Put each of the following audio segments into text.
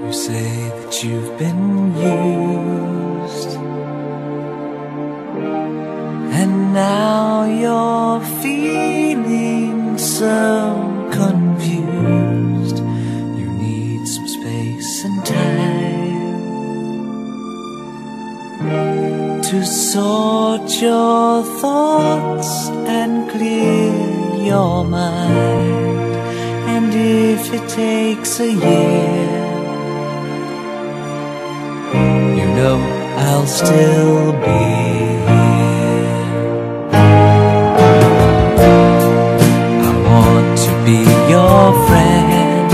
You say that you've been used, and now you're feeling so confused. You need some space and time to sort your thoughts and clear your mind. And if it takes a year, you know I'll still be here. I want to be your friend.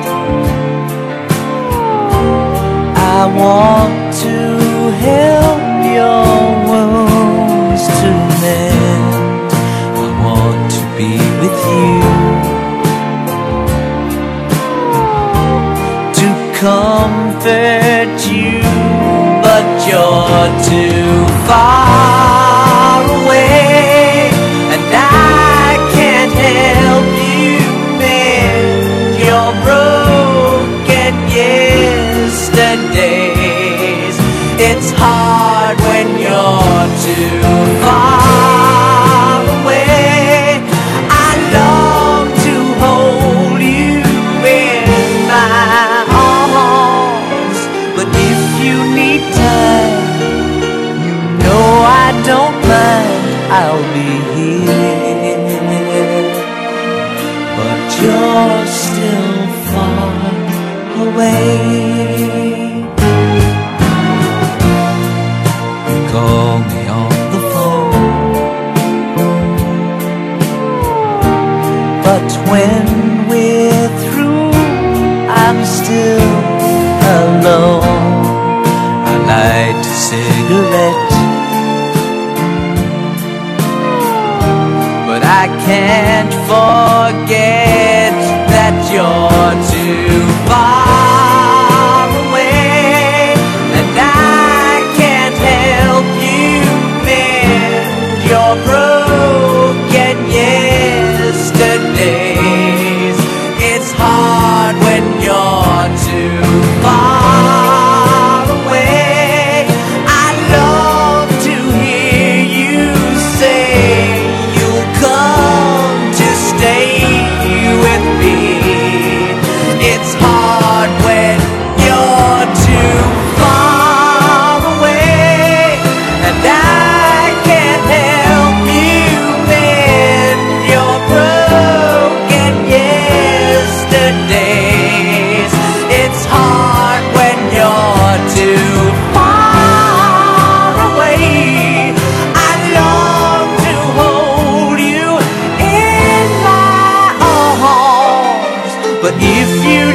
I want to help your wounds to mend. I want to be with you, to comfort you, but you're too far away, and I can't help you mend your broken yesterdays. It's hard when you're too far away. I long to hold you in my arms, but if you need time, you know I don't mind. I'll be here, but you're still far away. Call me on the phone, but when we're through, I'm still alone. I light a cigarette, but I can't forget that you're too far away, and I can't help you mend your broken yesterdays. It's hard when you're too far away. I love to hear you say you'll come to stay with me. It's hard when you're too far away, and I can't help you mend your broken yesterdays. It's hard when you're too far away. I long to hold you in my arms, but if you